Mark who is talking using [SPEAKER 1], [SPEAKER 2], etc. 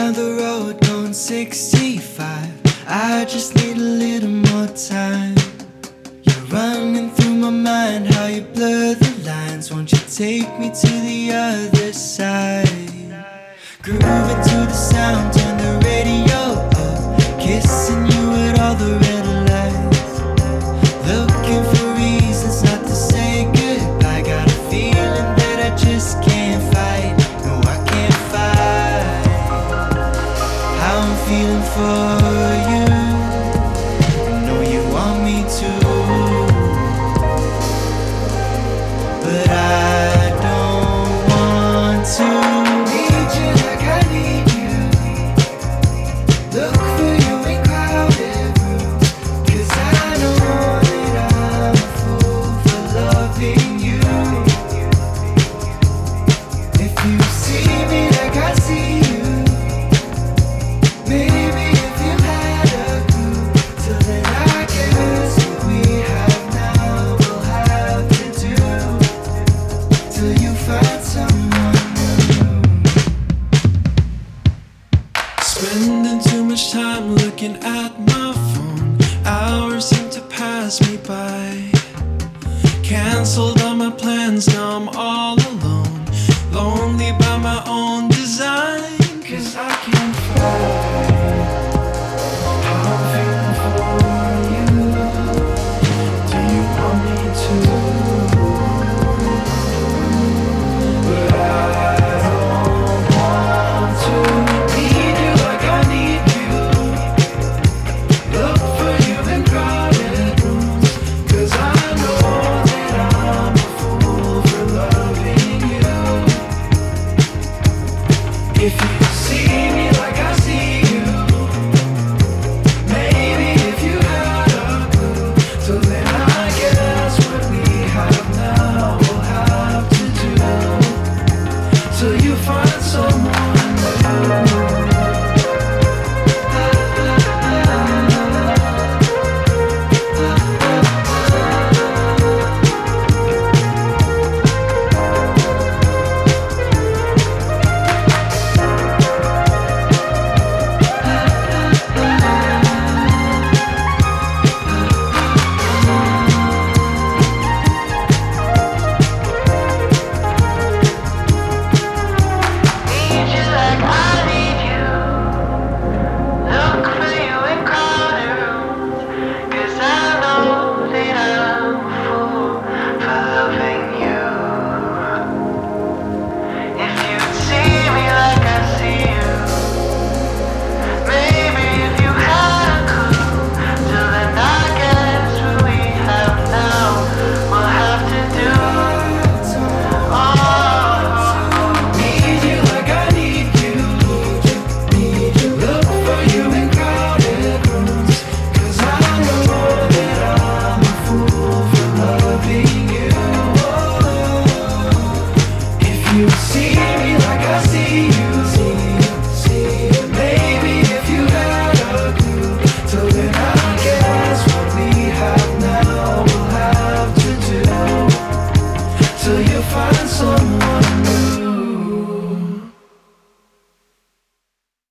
[SPEAKER 1] down the road going 65. I just need a little more time. You're running through my mind, how you blur the lines. Won't you take me to the other side? Grooving to the sound, turn the radio up. Kissing you at all the red lights. Looking for reasons not to say goodbye. Got a feeling that I just can't fight. No, I can't fight how I'm feeling for you. I know you want me to, but I don't want to. Need you like I need you. Look for you in crowded rooms, 'cause I know that I'm a fool for loving you. If you see me like I see you, maybe if you had a clue, till then I guess what we have now we'll have to do till you find someone new. Spending too much time looking at my phone. Hours seem to pass me by. Cancelled all my plans, now I'm all alone. Lonely by my own design. 'Cause I can't fight how I'm feeling for you. Do you want me to? But I don't want to. Need you like I need you. Look for you in crowded rooms, 'cause I know that I'm a fool for loving you. If you see me